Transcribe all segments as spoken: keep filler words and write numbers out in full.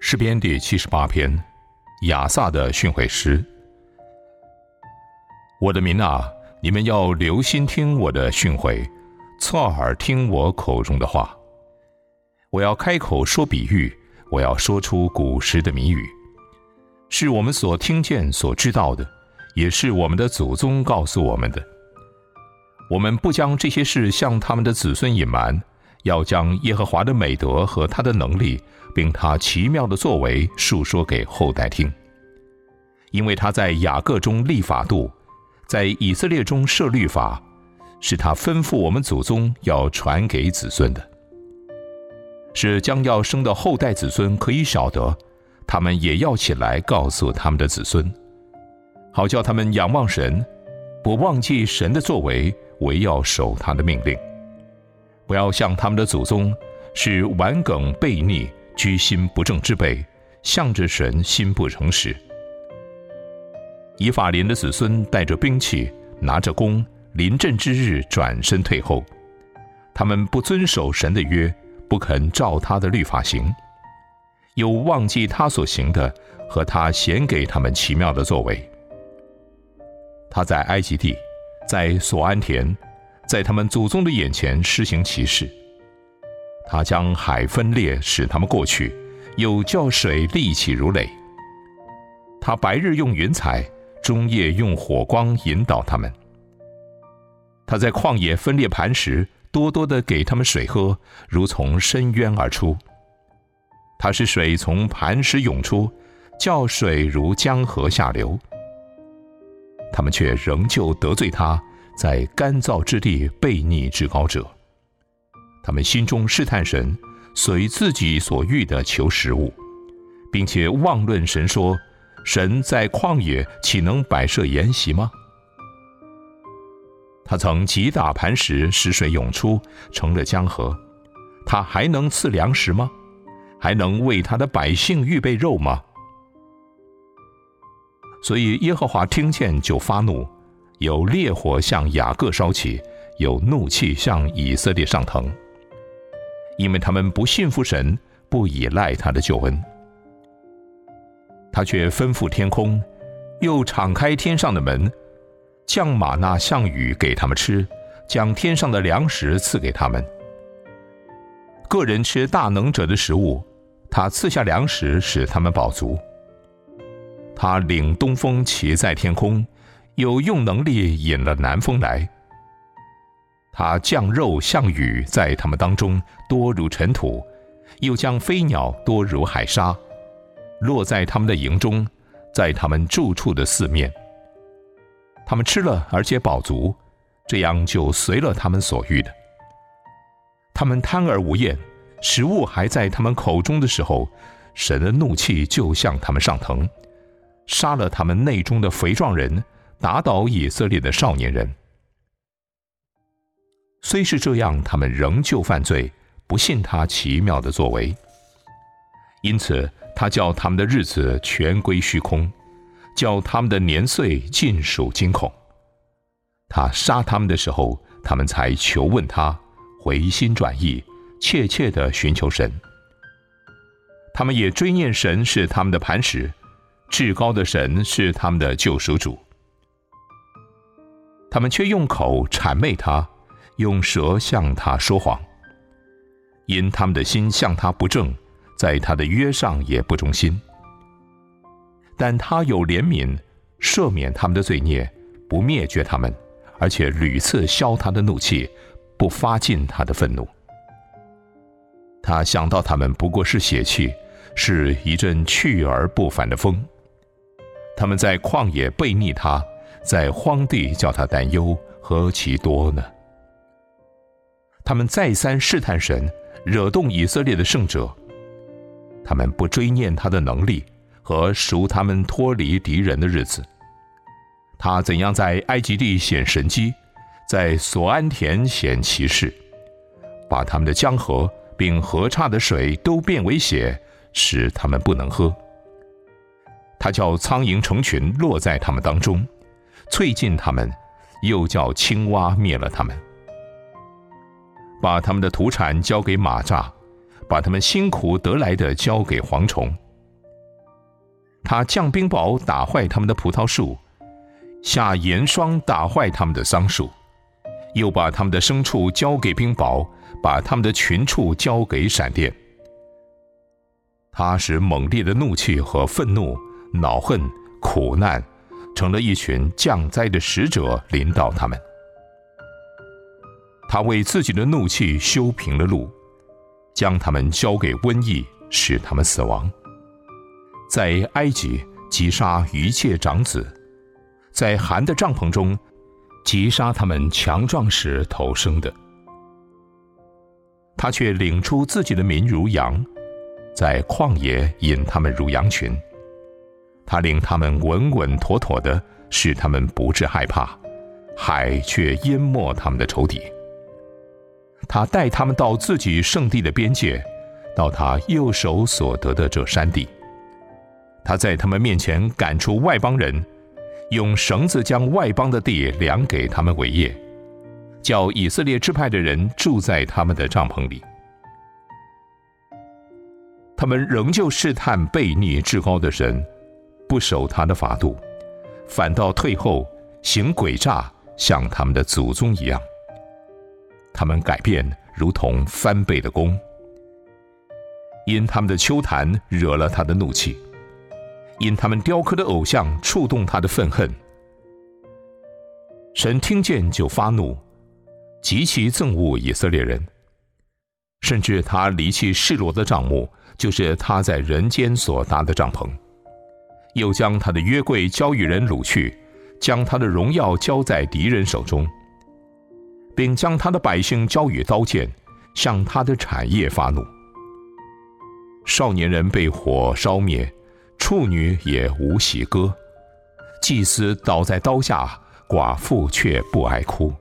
诗篇第七十八篇，亚萨的训诲诗。我的民啊，你们要留心听我的训诲，侧耳听我口中的话。我要开口说比喻，我要说出古时的谜语，是我们所听见所知道的，也是我们的祖宗告诉我们的。我们不将这些事向他们的子孙隐瞒，要将耶和华的美德和他的能力，并他奇妙的作为述说给后代听。因为他在雅各中立法度，在以色列中设律法，是他吩咐我们祖宗要传给子孙的，是将要生的后代子孙可以晓得，他们也要起来告诉他们的子孙，好叫他们仰望神，不忘记神的作为，唯要守他的命令，不要像他们的祖宗，是顽梗悖逆，居心不正之辈，向着神心不诚实。以法莲的子孙带着兵器，拿着弓，临阵之日转身退后。他们不遵守神的约，不肯照他的律法行，又忘记他所行的和他显给他们奇妙的作为。他在埃及地，在索安田，在他们祖宗的眼前施行奇事。他将海分裂，使他们过去，又叫水立起如垒。他白日用云彩，中夜用火光引导他们。他在旷野分裂磐石，多多地给他们水喝，如从深渊而出。他使水从磐石涌出，叫水如江河下流。他们却仍旧得罪他，在干燥之地悖逆至高者。他们心中试探神，随自己所欲的求食物，并且妄论神说，神在旷野岂能摆设筵席吗？他曾击打磐石，使水涌出，成了江河。他还能赐粮食吗？还能为他的百姓预备肉吗？所以耶和华听见就发怒，有烈火向雅各烧起，有怒气向以色列上腾，因为他们不信服神，不倚赖他的救恩。他却吩咐天空，又敞开天上的门，降玛纳像雨给他们吃，将天上的粮食赐给他们。个人吃大能者的食物，他赐下粮食使他们饱足。他领东风骑在天空，又用能力引了南风来。他降肉像雨在他们当中，多如尘土，又将飞鸟多如海沙，落在他们的营中，在他们住处的四面。他们吃了而且饱足，这样就随了他们所欲的。他们贪而无厌，食物还在他们口中的时候，神的怒气就向他们上腾，杀了他们内中的肥壮人，打倒以色列的少年人。虽是这样，他们仍旧犯罪，不信他奇妙的作为。因此他叫他们的日子全归虚空，叫他们的年岁尽属惊恐。他杀他们的时候，他们才求问他，回心转意，切切地寻求神。他们也追念神是他们的磐石，至高的神是他们的救赎主。他们却用口谄媚他，用舌向他说谎。因他们的心向他不正，在他的约上也不忠心。但他有怜悯，赦免他们的罪孽，不灭绝他们，而且屡次消他的怒气，不发尽他的愤怒。他想到他们不过是血气，是一阵去而不返的风。他们在旷野悖逆他，在荒地叫他担忧，何其多呢？他们再三试探神，惹动以色列的圣者。他们不追念他的能力和赎他们脱离敌人的日子。他怎样在埃及地显神迹，在索安田显奇事，把他们的江河并河岔的水都变为血，使他们不能喝。他叫苍蝇成群落在他们当中，啐尽他们，又叫青蛙灭了他们。把他们的土产交给蚂蚱，把他们辛苦得来的交给蝗虫。 他降冰雹打坏他们的葡萄树，下严霜打坏他们的桑树，又把他们的牲畜交给冰雹，把他们的群畜交给闪电。他使猛烈的怒气和愤怒、恼恨、苦难成了一群降灾的使者临到他们。他为自己的怒气修平了路，将他们交给瘟疫，使他们死亡。在埃及击杀一切长子，在寒的帐篷中击杀他们强壮时头生的。他却领出自己的民如羊，在旷野引他们如羊群。他领他们稳稳妥妥的，使他们不致害怕，海却淹没他们的仇敌。他带他们到自己圣地的边界，到他右手所得的这山地。他在他们面前赶出外邦人，用绳子将外邦的地量给他们为业，叫以色列支派的人住在他们的帐篷里。他们仍旧试探悖逆至高的神，不守他的法度，反倒退后，行诡诈，像他们的祖宗一样。他们改变如同翻倍的弓，因他们的丘坛惹了他的怒气，因他们雕刻的偶像触动他的愤恨。神听见就发怒，极其憎恶以色列人，甚至他离弃示罗的帐幕，就是他在人间所搭的帐篷，又将他的约柜交与人掳去，将他的荣耀交在敌人手中，并将他的百姓交与刀剑，向他的产业发怒。少年人被火烧灭，处女也无喜歌，祭司倒在刀下，寡妇却不哀哭。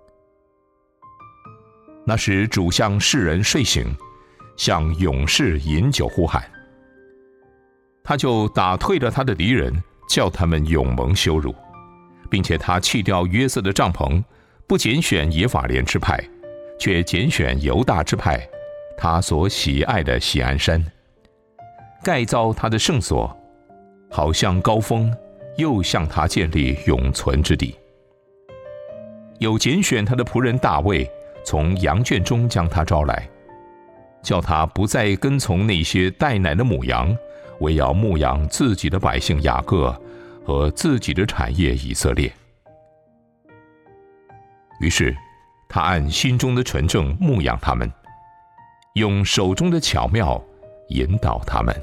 那时主向世人睡醒，向勇士饮酒呼喊。他就打退了他的敌人，叫他们永蒙羞辱，并且他弃掉约瑟的帐篷，不拣选以法莲支派，却拣选犹大支派，他所喜爱的锡安山，盖造他的圣所，好像高峰，又向他建立永存之地。有拣选他的仆人大卫，从羊圈中将他招来，叫他不再跟从那些带奶的母羊，唯要牧养自己的百姓雅各和自己的产业以色列。于是他按心中的纯正牧养他们，用手中的巧妙引导他们。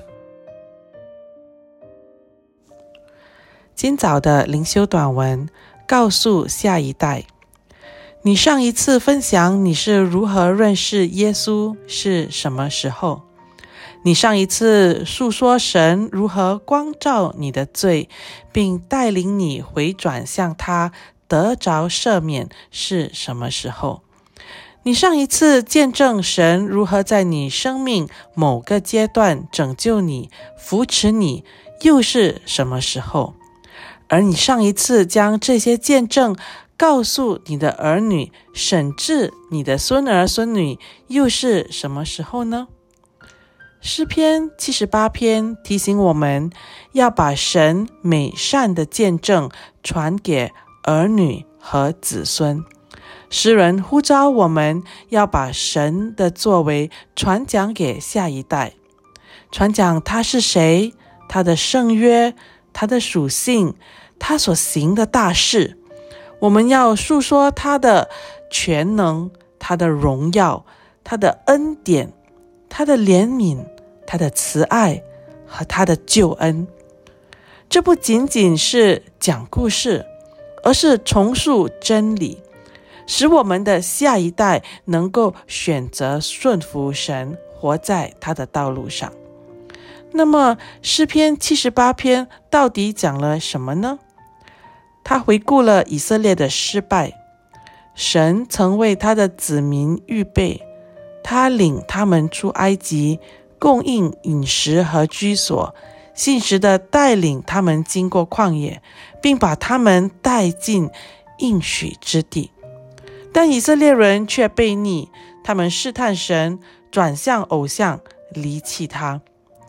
今早的灵修短文告诉下一代，你上一次分享你是如何认识耶稣是什么时候？你上一次述说神如何光照你的罪，并带领你回转向他得着赦免是什么时候？你上一次见证神如何在你生命某个阶段拯救你、扶持你，又是什么时候？而你上一次将这些见证告诉你的儿女，甚至你的孙儿孙女，又是什么时候呢？诗篇七十八篇提醒我们要把神美善的见证传给儿女和子孙。诗人呼召我们要把神的作为传讲给下一代，传讲他是谁，他的圣约，他的属性，他所行的大事。我们要述说他的全能，他的荣耀，他的恩典，他的怜悯，他的慈爱和他的救恩。这不仅仅是讲故事，而是重述真理，使我们的下一代能够选择顺服神，活在他的道路上。那么诗篇七十八篇到底讲了什么呢？他回顾了以色列的失败，神曾为他的子民预备，他领他们出埃及，供应饮食和居所，信实地带领他们经过旷野，并把他们带进应许之地。但以色列人却悖逆，他们试探神，转向偶像，离弃他。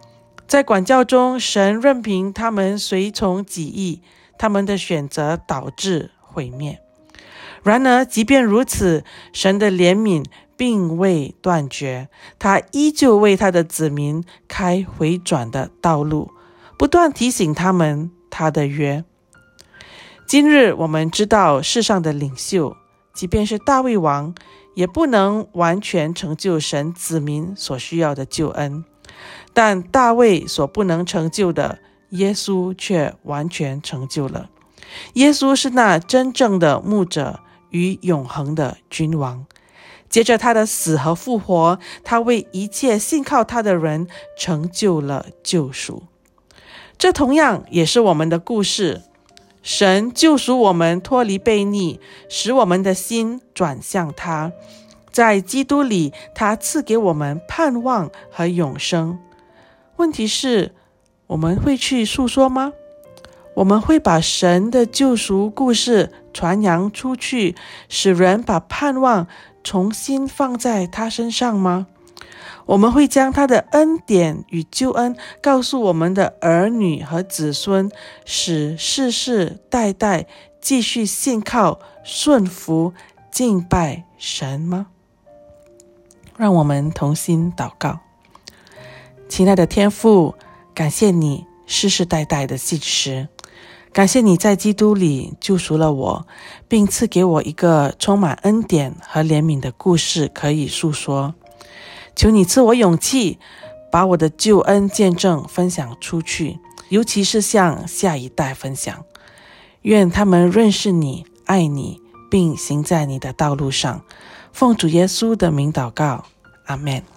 在管教中，神任凭他们随从己意，他们的选择导致毁灭。然而，即便如此，神的怜悯并未断绝，他依旧为他的子民开回转的道路，不断提醒他们他的约。今日我们知道，世上的领袖，即便是大卫王，也不能完全成就神子民所需要的救恩，但大卫所不能成就的，耶稣却完全成就了。耶稣是那真正的牧者与永恒的君王。接着他的死和复活，他为一切信靠他的人成就了救赎。这同样也是我们的故事。神救赎我们脱离悖逆，使我们的心转向他。在基督里，他赐给我们盼望和永生。问题是，我们会去诉说吗？我们会把神的救赎故事传扬出去，使人把盼望重新放在他身上吗？我们会将他的恩典与救恩告诉我们的儿女和子孙，使世世代代继续信靠、顺服、敬拜神吗？让我们同心祷告。亲爱的天父，感谢你世世代代的信实，感谢你在基督里救赎了我，并赐给我一个充满恩典和怜悯的故事可以诉说。求你赐我勇气，把我的救恩见证分享出去，尤其是向下一代分享。愿他们认识你、爱你，并行在你的道路上。奉主耶稣的名祷告，阿们。